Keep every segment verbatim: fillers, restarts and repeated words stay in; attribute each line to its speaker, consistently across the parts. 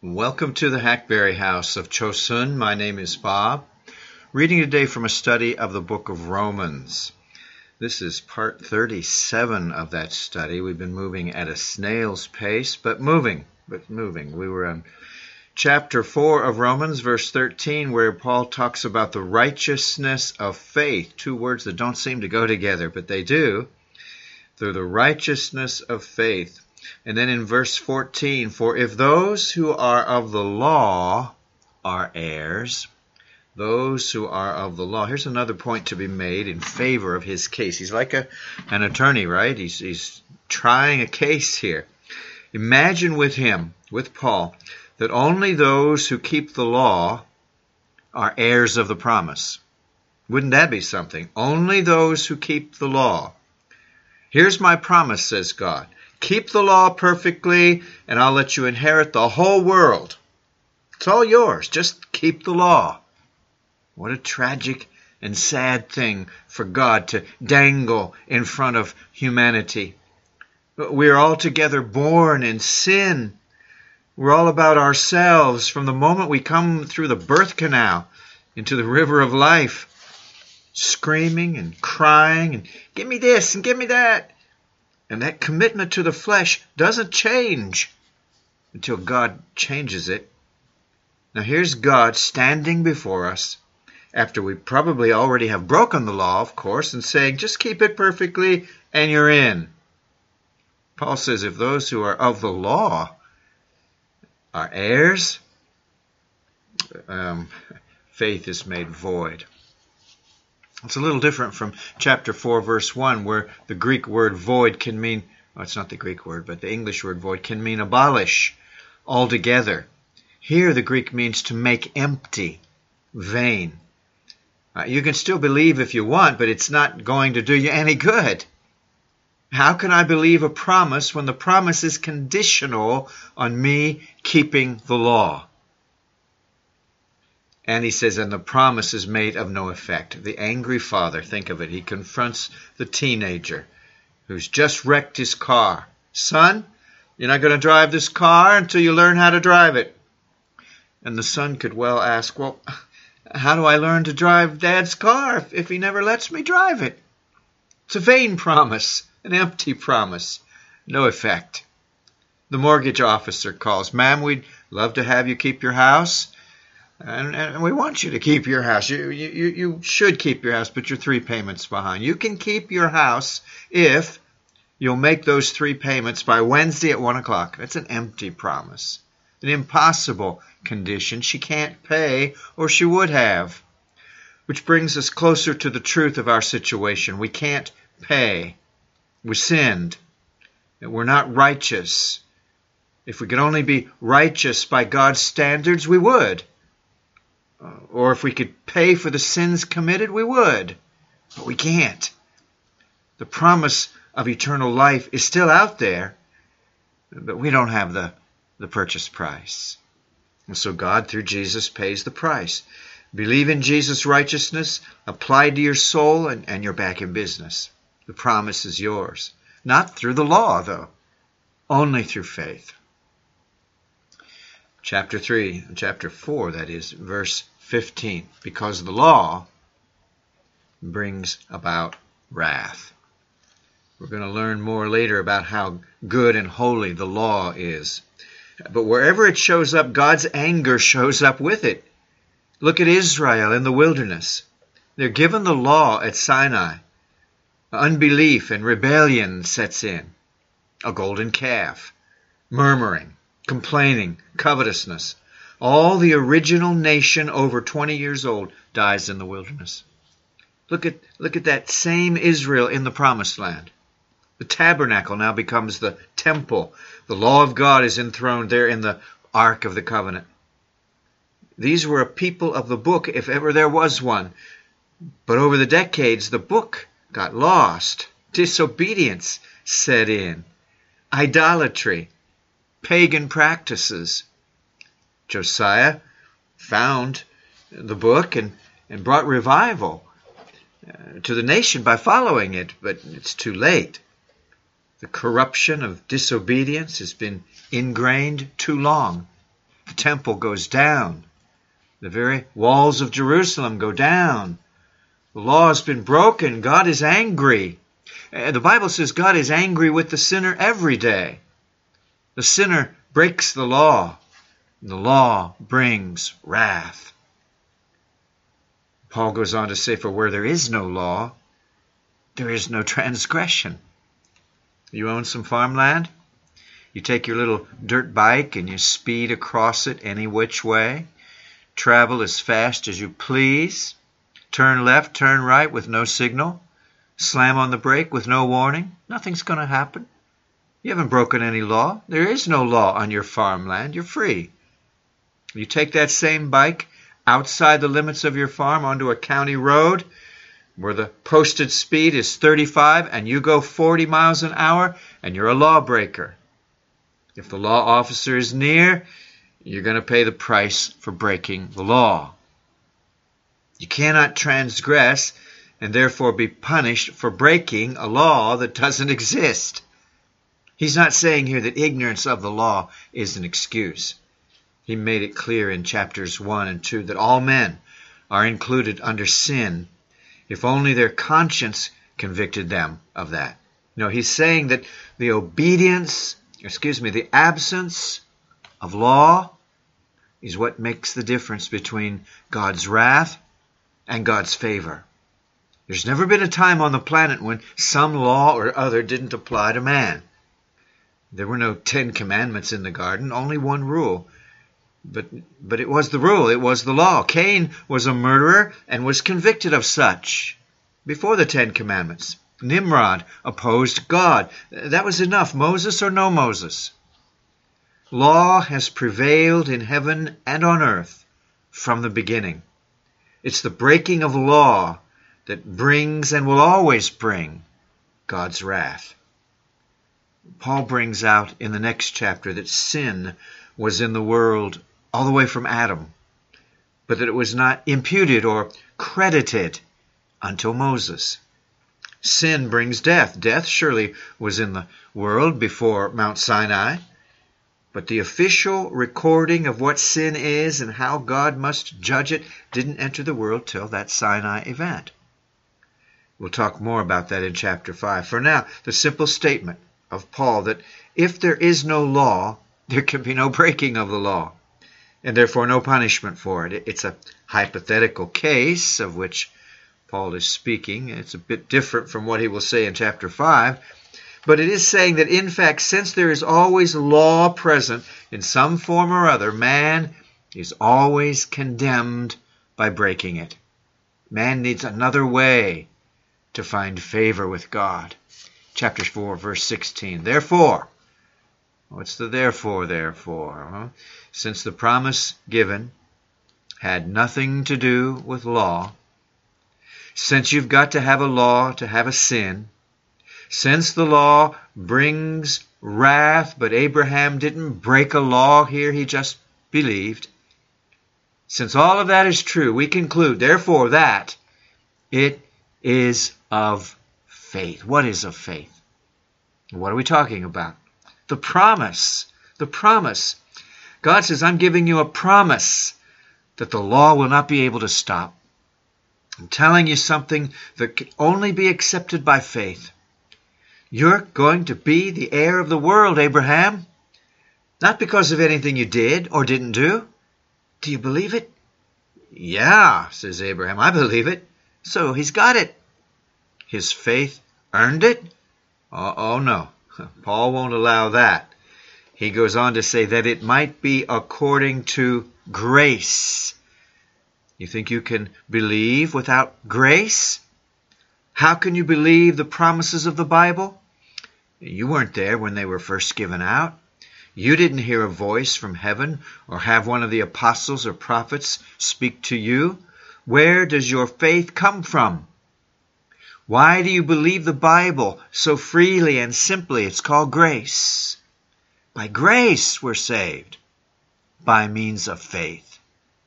Speaker 1: Welcome to the Hackberry House of Chosun. My name is Bob. Reading today from a study of the book of Romans. This is part thirty-seven of that study. We've been moving at a snail's pace, but moving, but moving. We were on chapter four of Romans, verse thirteen, where Paul talks about the righteousness of faith. Two words that don't seem to go together, but they do. Through the righteousness of faith. And then in verse fourteen, for if those who are of the law are heirs, those who are of the law. Here's another point to be made in favor of his case. He's like a, an attorney, right? He's, he's trying a case here. Imagine with him, with Paul, that only those who keep the law are heirs of the promise. Wouldn't that be something? Only those who keep the law. Here's my promise, says God. Keep the law perfectly, and I'll let you inherit the whole world. It's all yours. Just keep the law. What a tragic and sad thing for God to dangle in front of humanity. We're all together born in sin. We're all about ourselves from the moment we come through the birth canal into the river of life, screaming and crying and give me this and give me that. And that commitment to the flesh doesn't change until God changes it. Now here's God standing before us after we probably already have broken the law, of course, and saying, just keep it perfectly and you're in. Paul says if those who are of the law are heirs, um, faith is made void. It's a little different from chapter four, verse one, where the Greek word void can mean, well, it's not the Greek word, but the English word void can mean abolish altogether. Here the Greek means to make empty, vain. Uh, you can still believe if you want, but it's not going to do you any good. How can I believe a promise when the promise is conditional on me keeping the law? And he says, and the promise is made of no effect. The angry father, think of it, he confronts the teenager who's just wrecked his car. Son, you're not going to drive this car until you learn how to drive it. And the son could well ask, well, how do I learn to drive Dad's car if, if he never lets me drive it? It's a vain promise, an empty promise, no effect. The mortgage officer calls, ma'am, we'd love to have you keep your house. And, and we want you to keep your house. You, you, you should keep your house, but you're three payments behind. You can keep your house if you'll make those three payments by Wednesday at one o'clock. That's an empty promise, an impossible condition. She can't pay, or she would have. Which brings us closer to the truth of our situation. We can't pay. We sinned. We're not righteous. If we could only be righteous by God's standards, we would. Or if we could pay for the sins committed, we would. But we can't. The promise of eternal life is still out there, but we don't have the, the purchase price. And so God, through Jesus, pays the price. Believe in Jesus' righteousness, apply to your soul, and, and you're back in business. The promise is yours. Not through the law, though. Only through faith. Chapter three, chapter four, that is, verse fifteen. Because the law brings about wrath. We're going to learn more later about how good and holy the law is. But wherever it shows up, God's anger shows up with it. Look at Israel in the wilderness. They're given the law at Sinai. Unbelief and rebellion sets in. A golden calf. Murmuring. Complaining, covetousness. All the original nation over twenty years old dies in the wilderness. Look at, look at that same Israel in the promised land. The tabernacle now becomes the temple. The law of God is enthroned there in the Ark of the Covenant. These were a people of the book, if ever there was one. But over the decades, the book got lost. Disobedience set in. Idolatry. Pagan practices. Josiah found the book and, and brought revival uh, to the nation by following it, but it's too late. The corruption of disobedience has been ingrained too long. The temple goes down. The very walls of Jerusalem go down. The law has been broken. God is angry. The Bible says God is angry with the sinner every day. The sinner breaks the law, and the law brings wrath. Paul goes on to say, for where there is no law, there is no transgression. You own some farmland? You take your little dirt bike and you speed across it any which way. Travel as fast as you please. Turn left, turn right with no signal. Slam on the brake with no warning. Nothing's going to happen. You haven't broken any law. There is no law on your farmland. You're free. You take that same bike outside the limits of your farm onto a county road where the posted speed is thirty-five and you go forty miles an hour and you're a lawbreaker. If the law officer is near, you're going to pay the price for breaking the law. You cannot transgress and therefore be punished for breaking a law that doesn't exist. He's not saying here that ignorance of the law is an excuse. He made it clear in chapters one and two that all men are included under sin if only their conscience convicted them of that. No, he's saying that the obedience, excuse me, the absence of law is what makes the difference between God's wrath and God's favor. There's never been a time on the planet when some law or other didn't apply to man. There were no Ten Commandments in the garden, only one rule. But but it was the rule, it was the law. Cain was a murderer and was convicted of such before the Ten Commandments. Nimrod opposed God. That was enough, Moses or no Moses. Law has prevailed in heaven and on earth from the beginning. It's the breaking of law that brings and will always bring God's wrath. Paul brings out in the next chapter that sin was in the world all the way from Adam, but that it was not imputed or credited until Moses. Sin brings death. Death surely was in the world before Mount Sinai, but the official recording of what sin is and how God must judge it didn't enter the world till that Sinai event. We'll talk more about that in chapter five. For now, the simple statement of Paul that if there is no law, there can be no breaking of the law, and therefore no punishment for it. It's a hypothetical case of which Paul is speaking. It's a bit different from what he will say in chapter five, but it is saying that in fact, since there is always law present in some form or other, man is always condemned by breaking it. Man needs another way to find favor with God. Chapter four, verse sixteen. Therefore, what's the therefore, therefore? Huh? Since the promise given had nothing to do with law, since you've got to have a law to have a sin, since the law brings wrath, but Abraham didn't break a law here, he just believed. Since all of that is true, we conclude, therefore, that it is of faith. What is of faith? What are we talking about? The promise. The promise. God says, I'm giving you a promise that the law will not be able to stop. I'm telling you something that can only be accepted by faith. You're going to be the heir of the world, Abraham. Not because of anything you did or didn't do. Do you believe it? Yeah, says Abraham, I believe it. So he's got it. His faith earned it? Oh, oh no, Paul won't allow that. He goes on to say that it might be according to grace. You think you can believe without grace? How can you believe the promises of the Bible? You weren't there when they were first given out. You didn't hear a voice from heaven or have one of the apostles or prophets speak to you. Where does your faith come from? Why do you believe the Bible so freely and simply? It's called grace. By grace we're saved, by means of faith.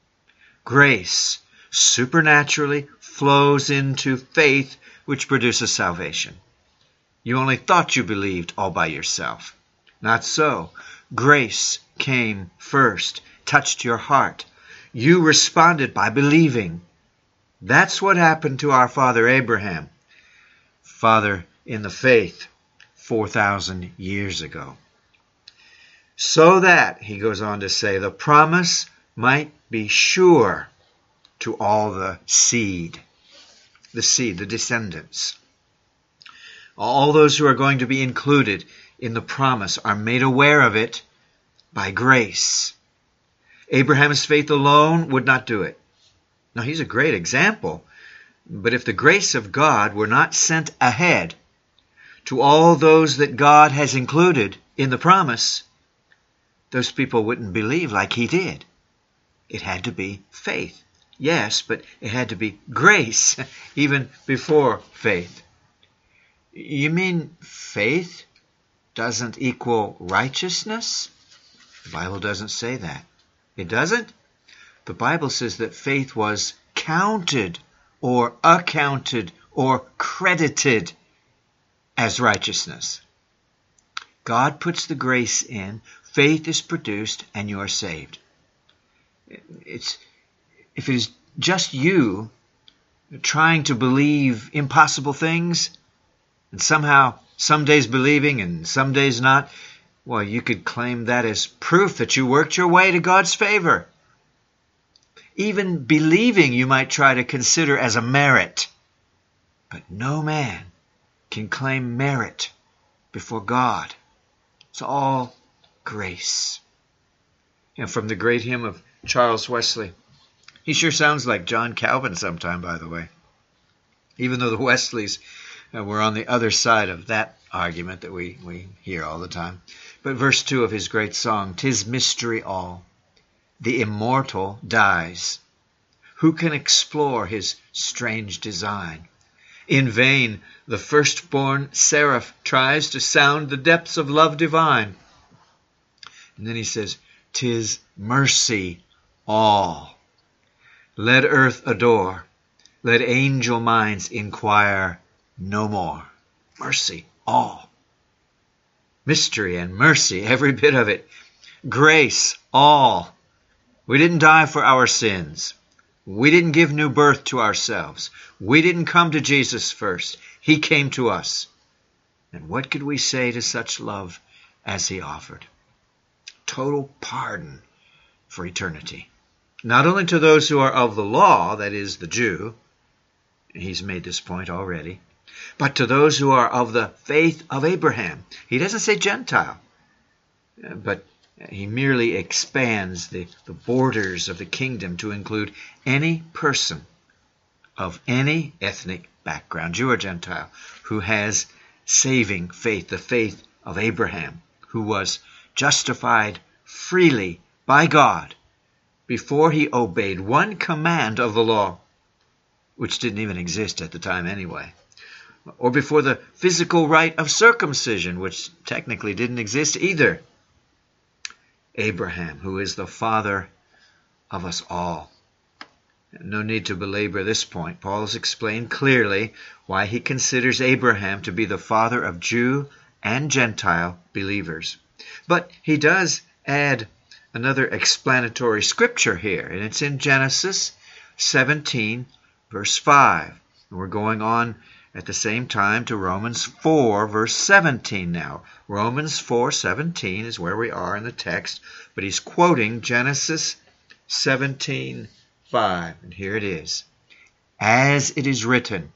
Speaker 1: Grace supernaturally flows into faith, which produces salvation. You only thought you believed all by yourself. Not so. Grace came first, touched your heart. You responded by believing. That's what happened to our father Abraham, father in the faith, four thousand years ago. So that, he goes on to say, the promise might be sure to all the seed, the seed, the descendants. All those who are going to be included in the promise are made aware of it by grace. Abraham's faith alone would not do it. Now, he's a great example, but if the grace of God were not sent ahead to all those that God has included in the promise, those people wouldn't believe like he did. It had to be faith. Yes, but it had to be grace even before faith. You mean faith doesn't equal righteousness? The Bible doesn't say that. It doesn't? The Bible says that faith was counted or accounted or credited as righteousness. God puts the grace in, faith is produced, and you are saved. It's, if it is just you trying to believe impossible things, and somehow some days believing and some days not, well, you could claim that as proof that you worked your way to God's favor. Even believing you might try to consider as a merit. But no man can claim merit before God. It's all grace. And from the great hymn of Charles Wesley, he sure sounds like John Calvin sometime, by the way. Even though the Wesleys uh, were on the other side of that argument that we, we hear all the time. But verse two of his great song, "'Tis mystery all, the immortal dies. Who can explore his strange design? In vain the firstborn seraph tries to sound the depths of love divine." And then he says, "'Tis mercy all. Let earth adore, let angel minds inquire no more." Mercy all. Mystery and mercy, every bit of it. Grace all. We didn't die for our sins. We didn't give new birth to ourselves. We didn't come to Jesus first. He came to us. And what could we say to such love as he offered? Total pardon for eternity. Not only to those who are of the law, that is, the Jew, he's made this point already, but to those who are of the faith of Abraham. He doesn't say Gentile, but he merely expands the, the borders of the kingdom to include any person of any ethnic background, Jew or Gentile, who has saving faith, the faith of Abraham, who was justified freely by God before he obeyed one command of the law, which didn't even exist at the time anyway, or before the physical rite of circumcision, which technically didn't exist either. Abraham, who is the father of us all. No need to belabor this point. Paul has explained clearly why he considers Abraham to be the father of Jew and Gentile believers. But he does add another explanatory scripture here, and it's in Genesis seventeen, verse five. And we're going on at the same time to Romans four, verse seventeen now. Romans four seventeen is where we are in the text, but he's quoting Genesis seventeen five, and here it is. "As it is written,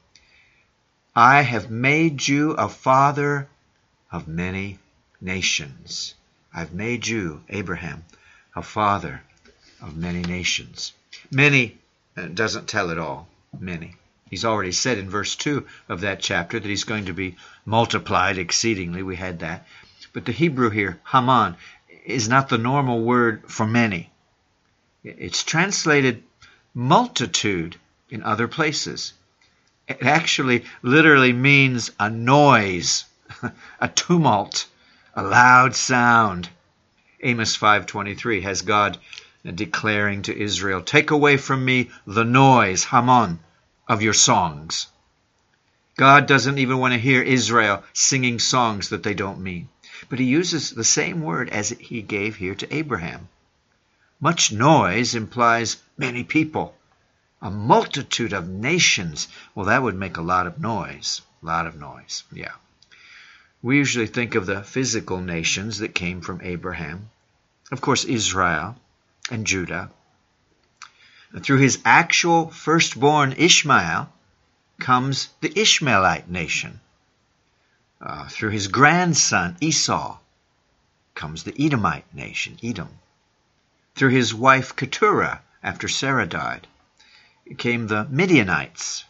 Speaker 1: I have made you a father of many nations." I've made you, Abraham, a father of many nations. Many uh, doesn't tell it all. Many. He's already said in verse two of that chapter that he's going to be multiplied exceedingly. We had that. But the Hebrew here, Haman, is not the normal word for many. It's translated multitude in other places. It actually literally means a noise, a tumult, a loud sound. Amos five twenty-three has God declaring to Israel, "Take away from me the noise, Haman, of your songs." God doesn't even want to hear Israel singing songs that they don't mean. But he uses the same word as he gave here to Abraham. Much noise implies many people. A multitude of nations. Well, that would make a lot of noise. A lot of noise, yeah. We usually think of the physical nations that came from Abraham. Of course, Israel and Judah. And through his actual firstborn Ishmael comes the Ishmaelite nation. Uh, through his grandson Esau comes the Edomite nation, Edom. Through his wife Keturah, after Sarah died, came the Midianites.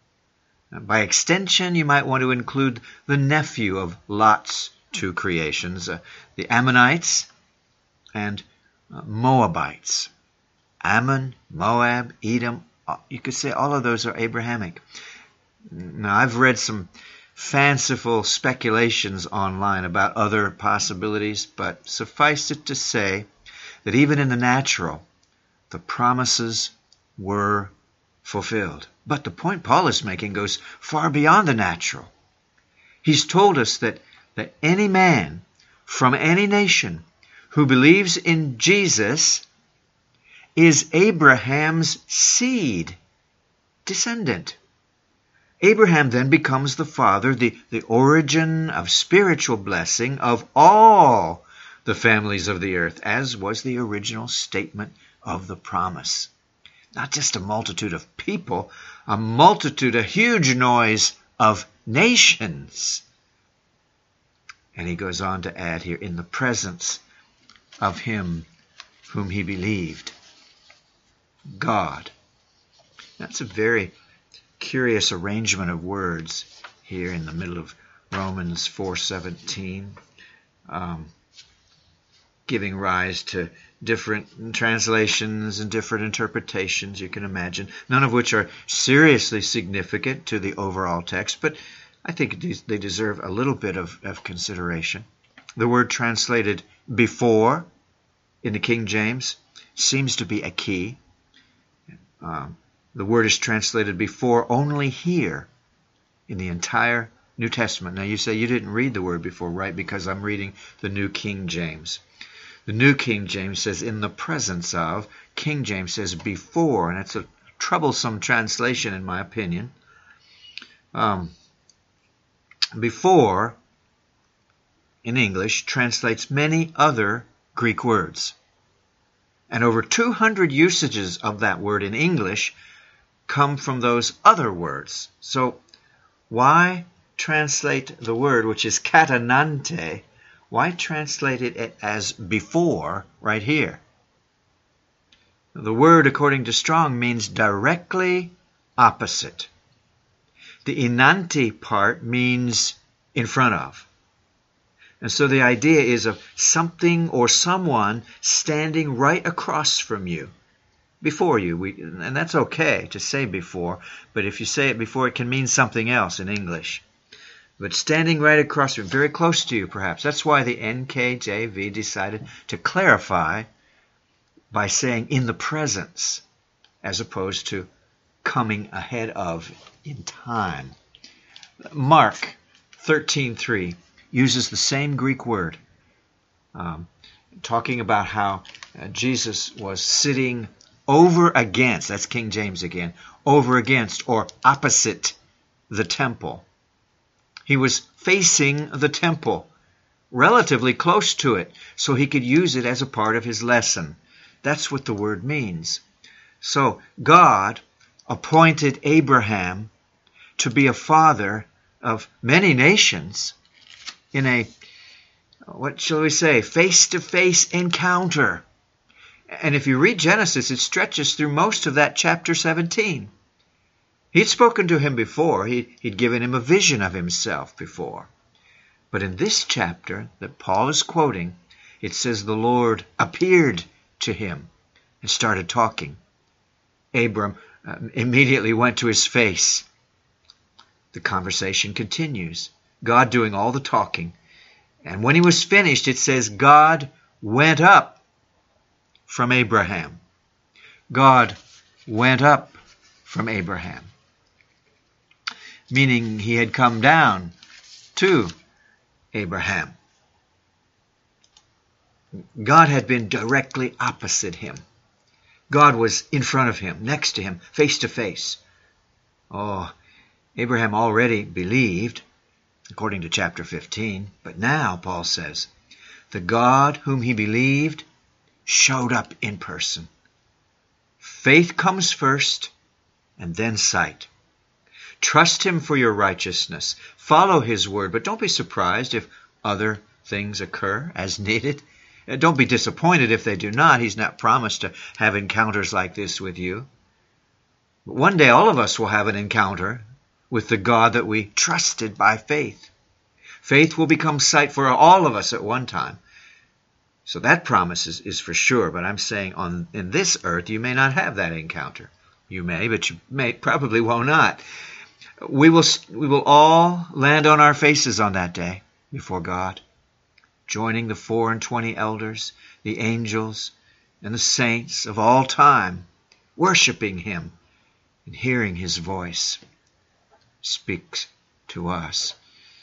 Speaker 1: By extension, you might want to include the nephew of Lot's two creations, uh, the Ammonites and uh, Moabites. Ammon, Moab, Edom, uh, you could say all of those are Abrahamic. Now, I've read some fanciful speculations online about other possibilities, but suffice it to say that even in the natural, the promises were fulfilled. But the point Paul is making goes far beyond the natural. He's told us that, that any man from any nation who believes in Jesus is Abraham's seed, descendant. Abraham then becomes the father, the, the origin of spiritual blessing of all the families of the earth, as was the original statement of the promise. Not just a multitude of people, a multitude, a huge noise of nations. And he goes on to add here, in the presence of him whom he believed, God. That's a very curious arrangement of words here in the middle of Romans four seventeen, um, giving rise to different translations and different interpretations, you can imagine, none of which are seriously significant to the overall text, but I think they deserve a little bit of, of consideration. The word translated before in the King James seems to be a key. Um, the word is translated before only here in the entire New Testament. Now you say you didn't read the word before, right? Because I'm reading the New King James. The New King James says in the presence of. King James says before, and it's a troublesome translation in my opinion. Um, before, in English, translates many other Greek words. And over two hundred usages of that word in English come from those other words. So why translate the word, which is katanante, why translate it as before right here? The word, according to Strong, means directly opposite. The inanti part means in front of. And so the idea is of something or someone standing right across from you, before you. We, and that's okay to say before, but if you say it before, it can mean something else in English. But standing right across from you, very close to you perhaps. That's why the N K J V decided to clarify by saying in the presence, as opposed to coming ahead of in time. Mark thirteen three uses the same Greek word, um, talking about how uh, Jesus was sitting over against, that's King James again, over against or opposite the temple. He was facing the temple, relatively close to it, so he could use it as a part of his lesson. That's what the word means. So God appointed Abraham to be a father of many nations in a, what shall we say, face-to-face encounter. And if you read Genesis, it stretches through most of that chapter seventeen. He'd spoken to him before. He, he'd given him a vision of himself before. But in this chapter that Paul is quoting, it says the Lord appeared to him and started talking. Abram uh, immediately went to his face. The conversation continues. God doing all the talking. And when he was finished, it says God went up from Abraham. God went up from Abraham. Meaning he had come down to Abraham. God had been directly opposite him. God was in front of him, next to him, face to face. Oh, Abraham already believed, according to chapter fifteen. But now, Paul says, the God whom he believed showed up in person. Faith comes first, and then sight. Trust him for your righteousness. Follow his word, but don't be surprised if other things occur as needed. Don't be disappointed if they do not. He's not promised to have encounters like this with you. But one day all of us will have an encounter with the God that we trusted by faith. Faith will become sight for all of us at one time. So that promise is, is for sure. But I'm saying on in this earth, you may not have that encounter. You may, but you may probably will not. We will, we will all land on our faces on that day before God, joining the four and twenty elders, the angels, and the saints of all time, worshiping him and hearing his voice speak to us.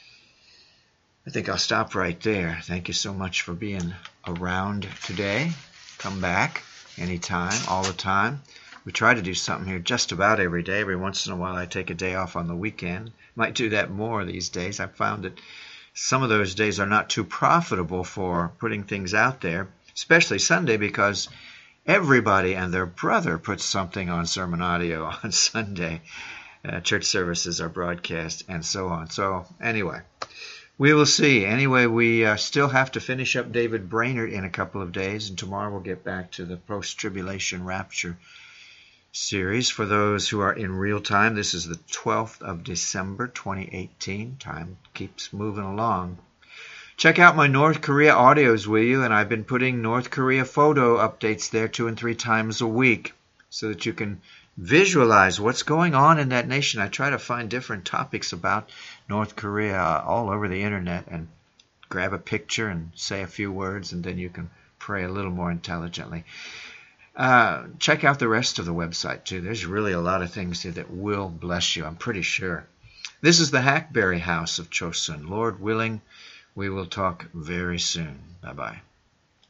Speaker 1: I think I'll stop right there. Thank you so much for being around today. Come back anytime, all the time. We try to do something here just about every day. Every once in a while I take a day off on the weekend. Might do that more these days. I've found that some of those days are not too profitable for putting things out there, especially Sunday, because everybody and their brother puts something on Sermon Audio on Sunday. Uh, church services are broadcast and so on. So anyway, we will see. Anyway, we uh, still have to finish up David Brainerd in a couple of days, and tomorrow we'll get back to the post-tribulation rapture series. For those who are in real time, this is the twelfth of December, twenty eighteen. Time keeps moving along. Check out my North Korea audios, will you? And I've been putting North Korea photo updates there two and three times a week so that you can visualize what's going on in that nation. I try to find different topics about North Korea all over the internet and grab a picture and say a few words, and then you can pray a little more intelligently. Uh, check out the rest of the website, too. There's really a lot of things here that will bless you, I'm pretty sure. This is the Hackberry House of Chosun. Lord willing, we will talk very soon. Bye-bye.